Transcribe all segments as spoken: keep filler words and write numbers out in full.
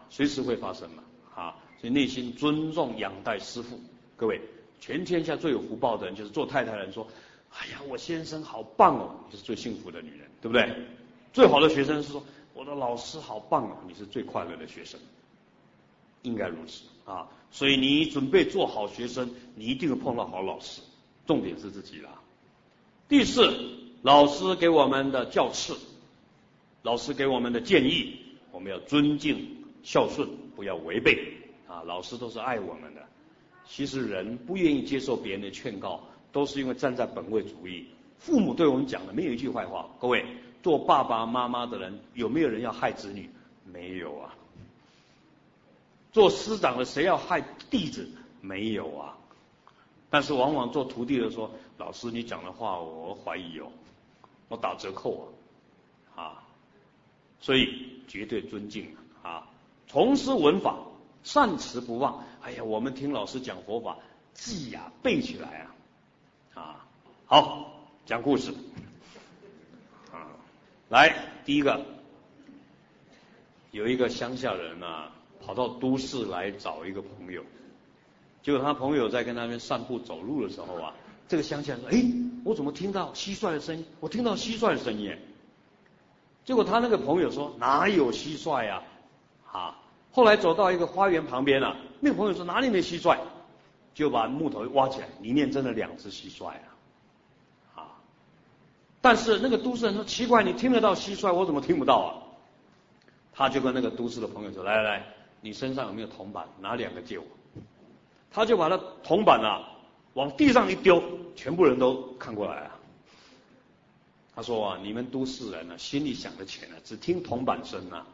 随时会发生嘛啊，所以内心尊重仰戴师父。各位，全天下最有福报的人，就是做太太的人说，哎呀，我先生好棒哦，你是最幸福的女人，对不对？最好的学生是说，我的老师好棒哦，你是最快乐的学生，应该如此啊。所以你准备做好学生，你一定会碰到好老师，重点是自己啦。第四，老师给我们的教敕，老师给我们的建议，我们要尊敬孝顺，不要违背啊。老师都是爱我们的。其实人不愿意接受别人的劝告，都是因为站在本位主义。父母对我们讲的没有一句坏话。各位，做爸爸妈妈的人，有没有人要害子女？没有啊。做师长的谁要害弟子？没有啊。但是往往做徒弟的说，老师你讲的话我怀疑哦，我打折扣啊，啊，所以绝对尊敬啊，从师闻法，善持不忘。哎呀，我们听老师讲佛法，记呀、啊、背起来啊，啊，好，讲故事啊，来，第一个，有一个乡下人啊，跑到都市来找一个朋友。结果他朋友在跟他们散步走路的时候啊，这个乡下人说：“哎，我怎么听到蟋蟀的声音？我听到蟋蟀的声音。”结果他那个朋友说：“哪有蟋蟀呀？”啊，后来走到一个花园旁边了、啊，那个朋友说：“哪里没蟋蟀？”就把木头挖起来，里面真的两只蟋蟀啊！啊，但是那个都市人说：“奇怪，你听得到蟋蟀，我怎么听不到啊？”他就跟那个都市的朋友说：“来来来，你身上有没有铜板？拿两个借我。”他就把他铜板啊往地上一丢，全部人都看过来啊。他说啊，你们都市人啊，心里想的浅啊，只听铜板声啊。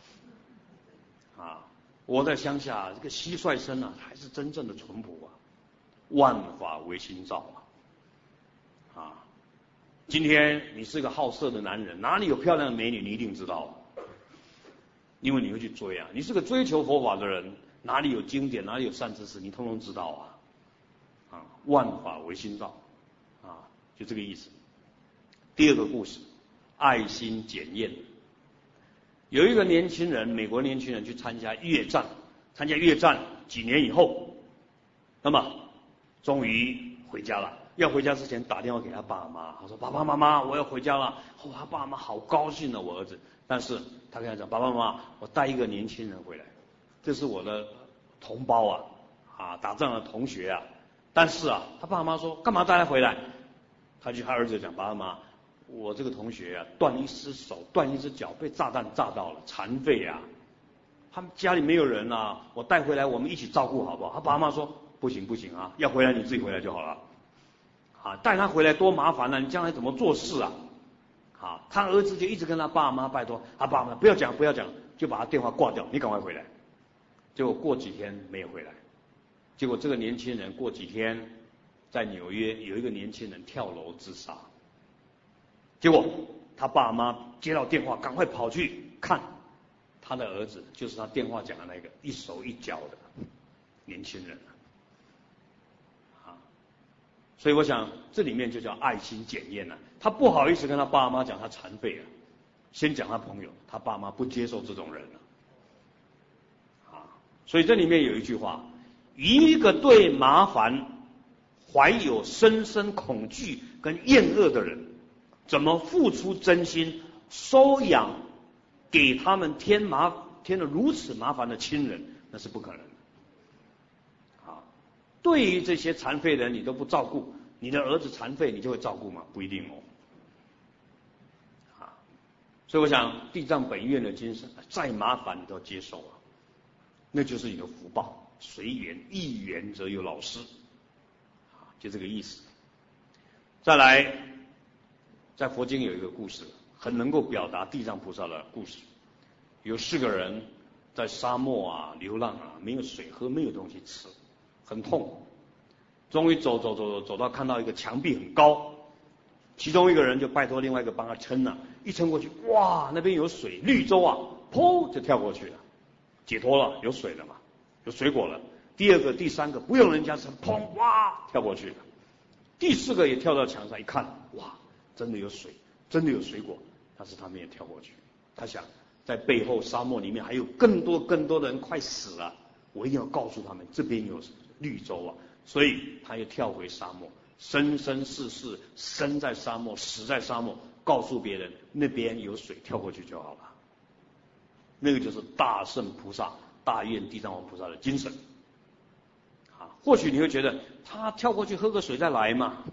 啊，我在乡下，这个蟋蟀声啊，才是真正的淳朴啊。万法唯心造啊。啊，今天你是个好色的男人，哪里有漂亮的美女，你一定知道啊，因为你会去追啊。你是个追求佛法的人。哪里有经典，哪里有善知识，你通通知道啊！啊，万法唯心造，啊，就这个意思。第二个故事，爱心检验。有一个年轻人，美国年轻人去参加越战，参加越战几年以后，那么终于回家了。要回家之前打电话给他爸妈，他说：“爸爸妈妈，我要回家了。”哦，他爸妈好高兴啊，我儿子。但是他跟他讲：“爸爸妈妈，我带一个年轻人回来。”这是我的同胞啊，啊，打仗的同学啊，但是啊，他爸妈说干嘛带他回来？他就他儿子讲，爸妈，我这个同学啊，断一只手，断一只脚，被炸弹炸到了，残废啊，他们家里没有人啊，我带回来，我们一起照顾好不好？他爸妈说不行不行啊，要回来你自己回来就好了，啊，带他回来多麻烦啊，你将来怎么做事啊？啊，他儿子就一直跟他爸妈拜托，他爸妈不要讲不要讲，就把他电话挂掉，你赶快回来。结果过几天没有回来，结果这个年轻人过几天在纽约有一个年轻人跳楼自杀，结果他爸妈接到电话，赶快跑去看他的儿子，就是他电话讲的那个一手一脚的年轻人啊，所以我想这里面就叫爱心检验了、啊。他不好意思跟他爸妈讲他残废了，先讲他朋友，他爸妈不接受这种人了。所以这里面有一句话，一个对麻烦怀有深深恐惧跟厌恶的人，怎么付出真心收养给他们添麻添了如此麻烦的亲人，那是不可能的啊。对于这些残废人你都不照顾，你的儿子残废你就会照顾吗？不一定哦。啊，所以我想地藏本愿的精神，再麻烦你都要接受啊。那就是你的福报，随缘一缘则有老师，啊，就这个意思。再来，在佛经有一个故事，很能够表达地藏菩萨的故事。有四个人在沙漠啊流浪啊，没有水喝，没有东西吃，很痛苦。终于走走走走走到看到一个墙壁很高，其中一个人就拜托另外一个帮他撑啊，一撑过去，哇，那边有水，绿洲啊，噗就跳过去了。解脱了，有水了嘛，有水果了。第二个、第三个不用人家撑，砰哇跳过去了。第四个也跳到墙上一看，哇，真的有水，真的有水果，但是他没有跳过去。他想， 在背后沙漠里面还有更多更多的人快死了，我一定要告诉他们这边有绿洲啊，所以他又跳回沙漠，生生世世生在沙漠，死在沙漠，告诉别人那边有水，跳过去就好了。那个就是大圣菩萨、大愿地藏王菩萨的精神啊。或许你会觉得他跳过去喝个水再来嘛，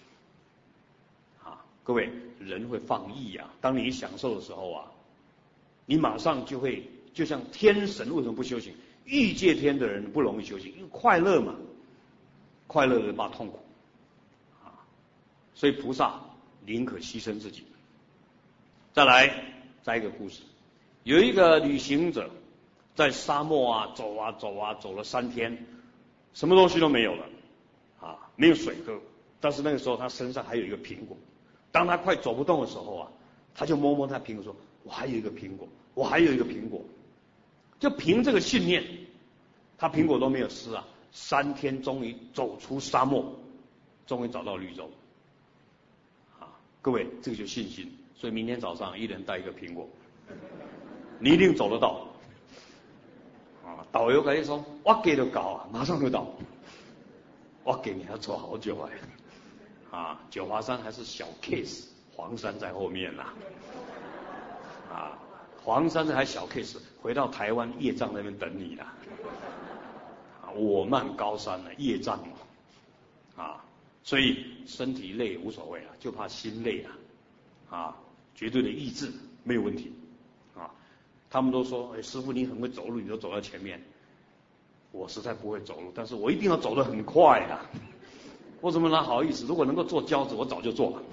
啊，各位，人会放逸啊。当你享受的时候啊，你马上就会，就像天神为什么不修行？欲界天的人不容易修行，因为快乐嘛，快乐的人怕痛苦啊，所以菩萨宁可牺牲自己。再来，再一个故事，有一个旅行者在沙漠啊走啊走啊走了三天，什么东西都没有了啊，没有水喝，但是那个时候他身上还有一个苹果。当他快走不动的时候啊，他就摸摸他苹果说：“我还有一个苹果，我还有一个苹果。”就凭这个信念，他苹果都没有吃啊，三天终于走出沙漠，终于找到绿洲。啊，各位，这个就是信心。所以明天早上一人带一个苹果，你一定走得到。啊，导游可以说：“我给的搞啊，马上就到。”我给你要走好久哎。啊，九华山还是小 case， 黄山在后面啦。啊。黄山这还小 case， 回到台湾业障那边等你啦。我慢高山呢，业障嘛，啊，所以身体累无所谓啊，就怕心累啊，啊，绝对的意志没有问题啊。他们都说，哎，师父你很会走路，你都走在前面。我实在不会走路，但是我一定要走得很快啊。我怎么哪好意思？如果能够坐轿子，我早就坐了。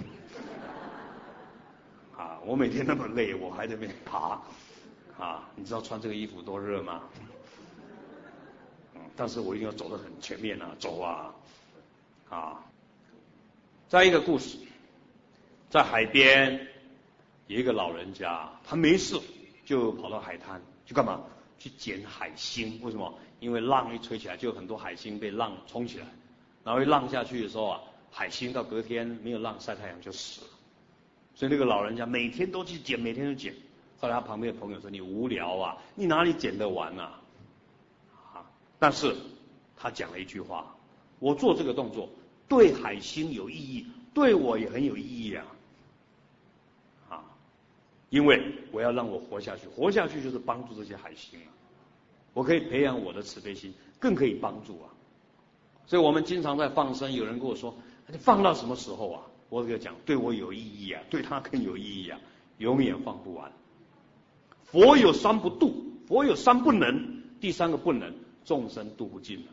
啊，我每天那么累，我还在那边爬，啊，你知道穿这个衣服多热吗？嗯，但是我一定要走得很前面啊，走啊，啊。再一个故事，在海边有一个老人家，他没事就跑到海滩去干嘛？去捡海星。为什么？因为浪一吹起来，就有很多海星被浪冲起来，然后一浪下去的时候啊，海星到隔天没有浪晒太阳就死了。所以那个老人家每天都去捡，每天都捡。后来他旁边的朋友说：“你无聊啊，你哪里捡得完啊？”啊，但是他讲了一句话：“我做这个动作对海星有意义，对我也很有意义啊！啊，因为我要让我活下去，活下去就是帮助这些海星啊。我可以培养我的慈悲心，更可以帮助啊。所以我们经常在放生，有人跟我说：‘你放到什么时候啊？’我跟他讲，对我有意义啊，对他更有意义啊，永远放不完。佛有三不度，佛有三不能，第三个不能，众生度不尽啊。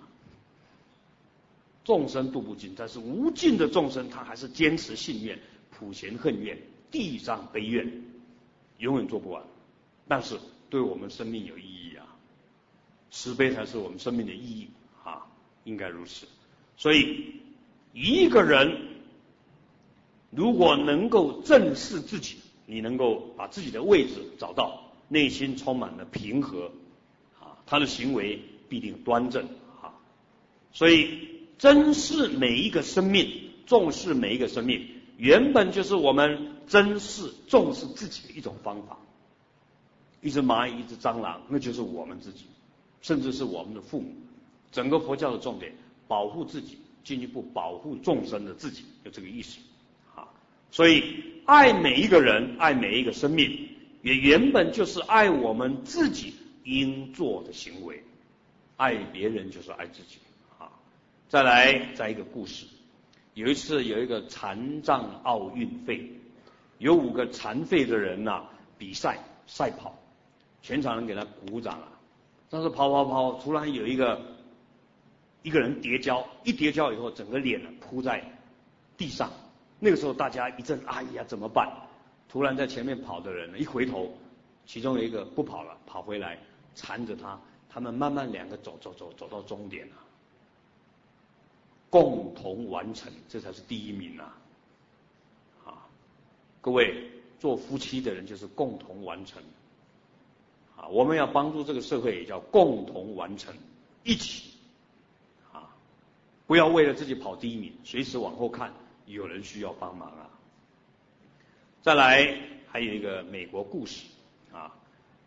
众生度不尽，但是无尽的众生，他还是坚持信愿，普贤恨愿，地藏悲愿，永远做不完。但是对我们生命有意义啊，慈悲才是我们生命的意义啊，应该如此。所以一个人如果能够正视自己，你能够把自己的位置找到，内心充满了平和啊，他的行为必定端正啊。所以珍视每一个生命，重视每一个生命，原本就是我们珍视重视自己的一种方法。一只蚂蚁，一只蟑螂，那就是我们自己，甚至是我们的父母。整个佛教的重点，保护自己，进一步保护众生的自己，有这个意思。所以爱每一个人，爱每一个生命，也原本就是爱我们自己应做的行为。爱别人就是爱自己啊。再来，再一个故事，有一次有一个残障奥运会，有五个残废的人呐、啊、比赛赛跑，全场人给他鼓掌啊。但是跑跑跑，突然有一个一个人跌跤，一跌跤以后，整个脸扑在地上。那个时候大家一阵哎呀怎么办？突然在前面跑的人一回头，其中有一个不跑了，跑回来缠着他，他们慢慢两个走走走走到终点了，共同完成，这才是第一名啊！啊，各位做夫妻的人就是共同完成啊，我们要帮助这个社会也叫共同完成，一起啊，不要为了自己跑第一名，随时往后看。有人需要帮忙啊！再来，还有一个美国故事啊，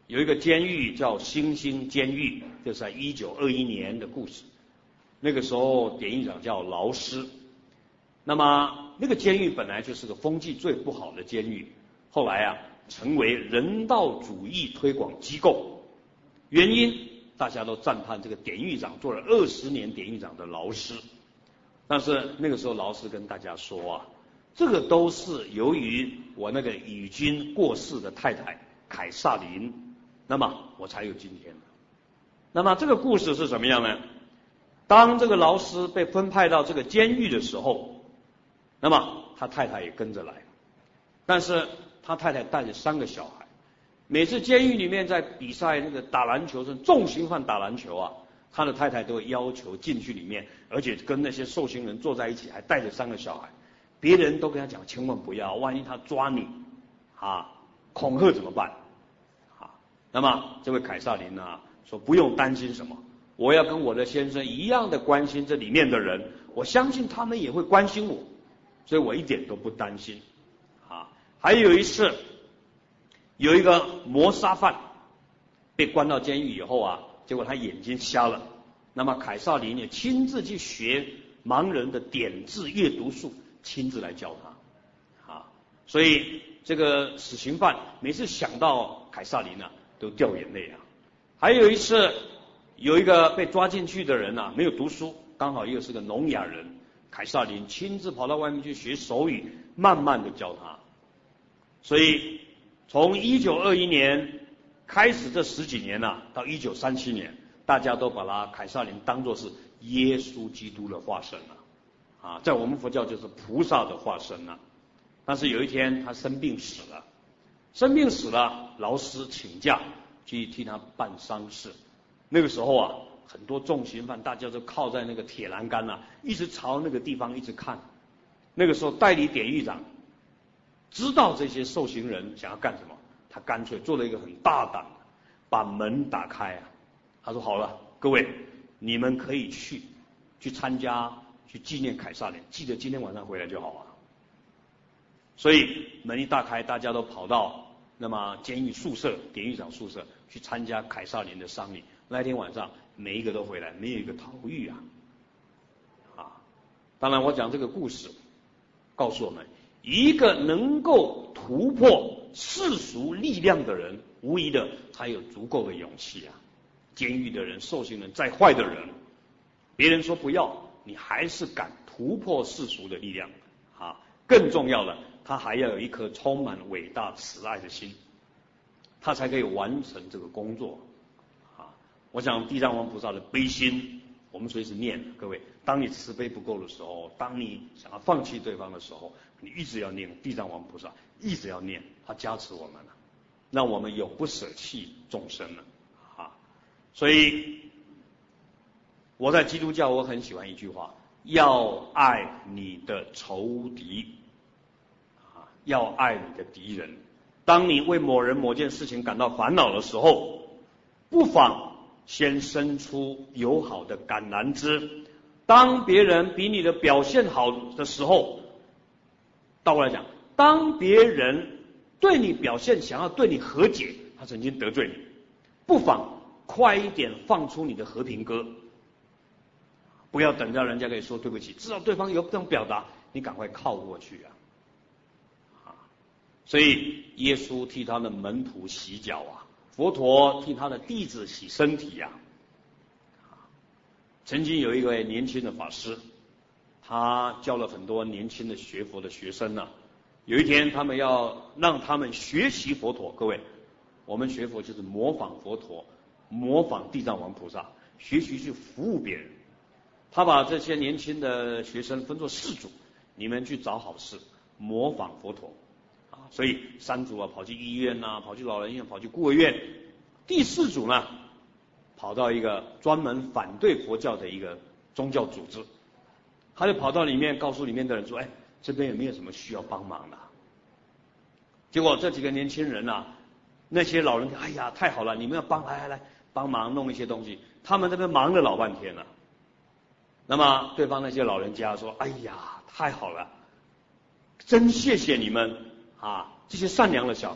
有一个监狱叫星星监狱，就是在一九二一年的故事。那个时候典狱长叫劳斯，那么那个监狱本来就是个风气最不好的监狱，后来啊成为人道主义推广机构。原因大家都赞叹这个典狱长做了二十年典狱长的劳斯，但是那个时候劳斯跟大家说啊，这个都是由于我那个已经过世的太太凯撒琳，那么我才有今天的。那么这个故事是什么样呢？当这个劳斯被分派到这个监狱的时候，那么他太太也跟着来，但是他太太带着三个小孩。每次监狱里面在比赛那个打篮球，是重刑犯打篮球啊，他的太太都会要求进去里面，而且跟那些受刑人坐在一起，还带着三个小孩。别人都跟他讲千万不要，万一他抓你啊，恐吓怎么办啊？那么这位凯撒琳啊说不用担心什么，我要跟我的先生一样的关心这里面的人，我相信他们也会关心我，所以我一点都不担心啊。还有一次，有一个谋杀犯被关到监狱以后啊，结果他眼睛瞎了，那么凯撒琳也亲自去学盲人的点字阅读术，亲自来教他啊。所以这个死刑犯每次想到凯撒琳啊都掉眼泪啊。还有一次，有一个被抓进去的人啊没有读书，刚好又是个聋哑人，凯撒琳亲自跑到外面去学手语，慢慢的教他。所以从一九二一年开始这十几年啊，到一九三七年，大家都把他凯撒琳当作是耶稣基督的化身了啊，在我们佛教就是菩萨的化身了。但是有一天他生病死了，生病死了，劳斯请假去替他办丧事。那个时候啊，很多重刑犯大家都靠在那个铁栏杆啊，一直朝那个地方一直看。那个时候代理典狱长知道这些受刑人想要干什么，他干脆做了一个很大胆的，把门打开啊。他说好了，各位你们可以去去参加去纪念凯撒琳，记得今天晚上回来就好啊。所以门一大开，大家都跑到那么监狱宿舍典狱长宿舍去参加凯撒琳的丧礼。那天晚上每一个都回来，没有一个逃狱啊啊！当然我讲这个故事告诉我们，一个能够突破世俗力量的人，无疑的才有足够的勇气啊。监狱的人、受刑人再坏的人，别人说不要，你还是敢突破世俗的力量啊！更重要的，他还要有一颗充满伟大慈爱的心，他才可以完成这个工作啊！我想地藏王菩萨的悲心，我们随时念，各位，当你慈悲不够的时候，当你想要放弃对方的时候，你一直要念地藏王菩萨，一直要念，他加持我们了，让我们永不舍弃众生了啊！所以我在基督教我很喜欢一句话，要爱你的仇敌啊，要爱你的敌人。当你为某人某件事情感到烦恼的时候，不妨先伸出友好的橄榄枝。当别人比你的表现好的时候，倒过来讲，当别人对你表现想要对你和解，他曾经得罪你，不妨快一点放出你的和平歌，不要等到人家跟你说对不起，知道对方有这种表达，你赶快靠过去啊！啊，所以耶稣替他的门徒洗脚啊，佛陀替他的弟子洗身体呀、啊。曾经有一位年轻的法师，他教了很多年轻的学佛的学生呢、啊。有一天，他们要让他们学习佛陀，各位，我们学佛就是模仿佛陀，模仿地藏王菩萨，学习去服务别人。他把这些年轻的学生分作四组，你们去找好事，模仿佛陀啊。所以三组啊跑去医院啊，跑去老人院，跑去孤儿院。第四组呢，跑到一个专门反对佛教的一个宗教组织，他就跑到里面告诉里面的人说：“哎，这边有没有什么需要帮忙的？”结果这几个年轻人啊，那些老人，哎呀，太好了，你们要帮，来来来，帮忙弄一些东西。他们这边忙了老半天了。那么对方那些老人家说：“哎呀，太好了，真谢谢你们啊，这些善良的小孩子。”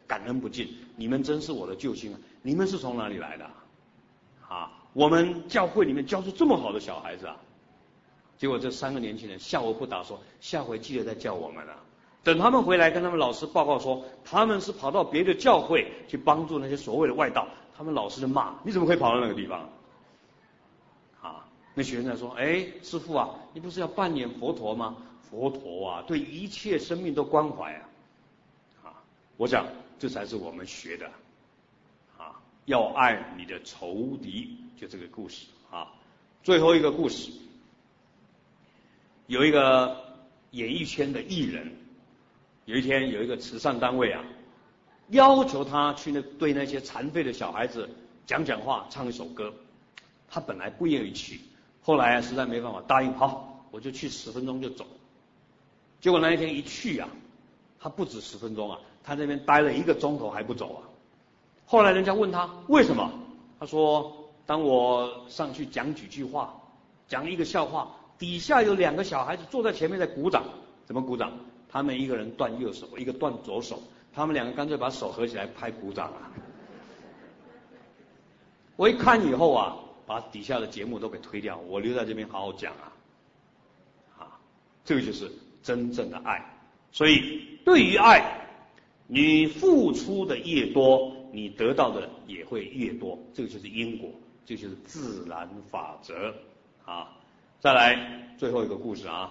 感恩不尽，你们真是我的救星啊！你们是从哪里来的啊？啊，我们教会里面教出这么好的小孩子啊！结果这三个年轻人笑而不答，说下回记得再叫我们啊。等他们回来跟他们老师报告说，他们是跑到别的教会去帮助那些所谓的外道，他们老师就骂，你怎么可以跑到那个地方？啊，那学生在说，哎，师父啊，你不是要扮演佛陀吗？佛陀啊，对一切生命都关怀啊。啊，我想这才是我们学的啊，要爱你的仇敌，就这个故事啊。最后一个故事，有一个演艺圈的艺人。有一天，有一个慈善单位啊，要求他去那对那些残废的小孩子讲讲话，唱一首歌。他本来不愿意去，后来啊实在没办法，答应好，我就去十分钟就走。结果那一天一去啊，他不止十分钟啊，他那边待了一个钟头还不走啊。后来人家问他为什么，他说：当我上去讲几句话，讲一个笑话，底下有两个小孩子坐在前面在鼓掌，怎么鼓掌？他们一个人断右手，一个断左手，他们两个干脆把手合起来拍鼓掌啊！我一看以后啊，把底下的节目都给推掉，我留在这边好好讲啊！啊，这个就是真正的爱。所以对于爱，你付出的越多，你得到的也会越多，这个就是因果，这就是自然法则啊！再来最后一个故事啊。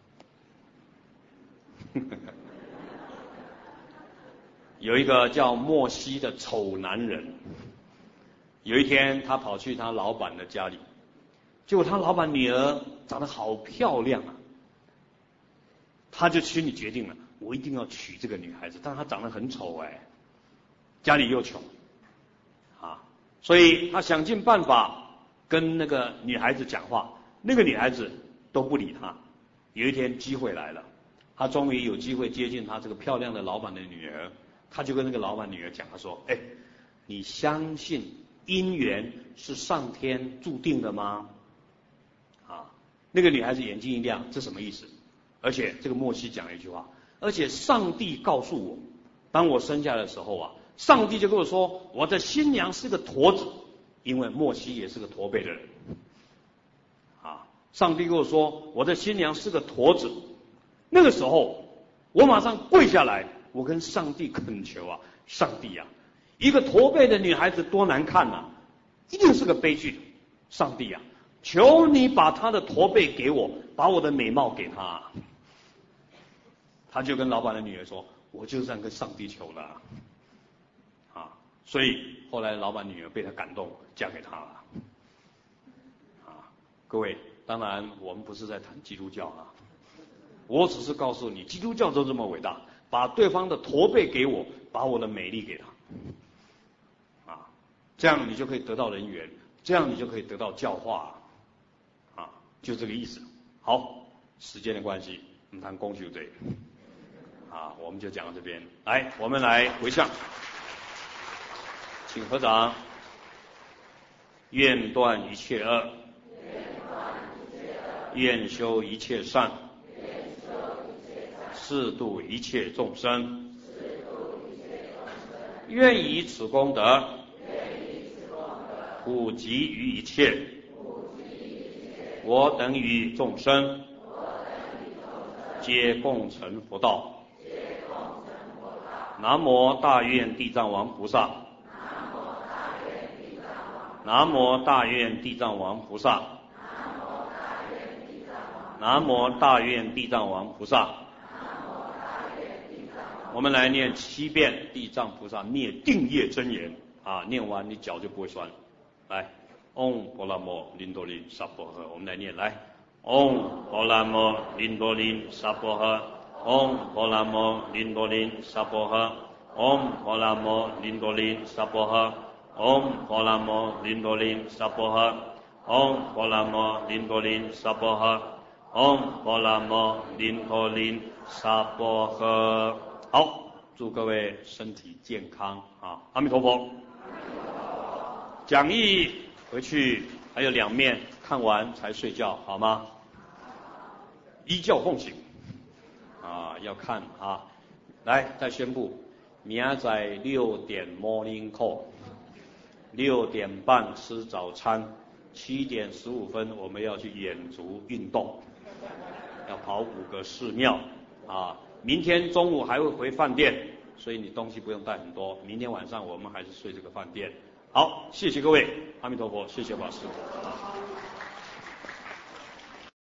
有一个叫莫西的丑男人，有一天他跑去他老板的家里，结果他老板女儿长得好漂亮啊，他就心里决定了，我一定要娶这个女孩子，但她长得很丑哎，家里又穷啊，所以他想尽办法跟那个女孩子讲话，那个女孩子都不理他。有一天机会来了，他终于有机会接近他这个漂亮的老板的女儿，他就跟那个老板女儿讲，他说：哎，你相信姻缘是上天注定的吗？啊，那个女孩子眼睛一亮，这什么意思？而且这个莫西讲了一句话，而且上帝告诉我，当我生下来的时候啊，上帝就跟我说，我的新娘是个驼子，因为莫西也是个驼背的人啊，上帝跟我说，我的新娘是个驼子。那个时候，我马上跪下来，我跟上帝恳求啊，上帝啊，一个驼背的女孩子多难看啊，一定是个悲剧。上帝啊，求你把她的驼背给我，把我的美貌给她。他就跟老板的女儿说，我就是这样跟上帝求的啊，啊，所以后来老板女儿被他感动，嫁给他了。啊，各位，当然我们不是在谈基督教啊。我只是告诉你，基督教都这么伟大，把对方的驼背给我，把我的美丽给他，啊，这样你就可以得到人缘，这样你就可以得到教化，啊，就这个意思。好，时间的关系，我们谈公修队，啊，我们就讲到这边。来，我们来回向，请合掌，愿断一切恶，愿修一切善。誓度一切众生，愿以此功德普及于一切，我等与众生皆共成佛道。南无大愿地藏王菩萨，南无大愿地藏王菩萨，南无大愿地藏王菩萨。我们来念七遍地藏菩萨灭定业真言啊，念完你脚就不会酸。来，唵婆拉摩林多林萨婆诃，我们来念，来，唵婆拉摩林多林萨婆诃，唵婆拉摩林多林萨婆诃，唵婆拉摩林多林萨婆诃，唵婆拉摩林多林萨婆诃，唵婆拉摩林多林萨婆诃，唵婆拉摩林多林萨婆诃。好，祝各位身体健康啊！阿弥陀佛。讲义回去还有两面，看完才睡觉，好吗？依教奉行啊，要看啊。来，再宣布， 明仔六点 morning call， 六点半吃早餐，七点十五分我们要去远足运动，要跑五个寺庙啊。明天中午还会回饭店，所以你东西不用带很多。明天晚上我们还是睡这个饭店。好，谢谢各位，阿弥陀佛，谢谢法师。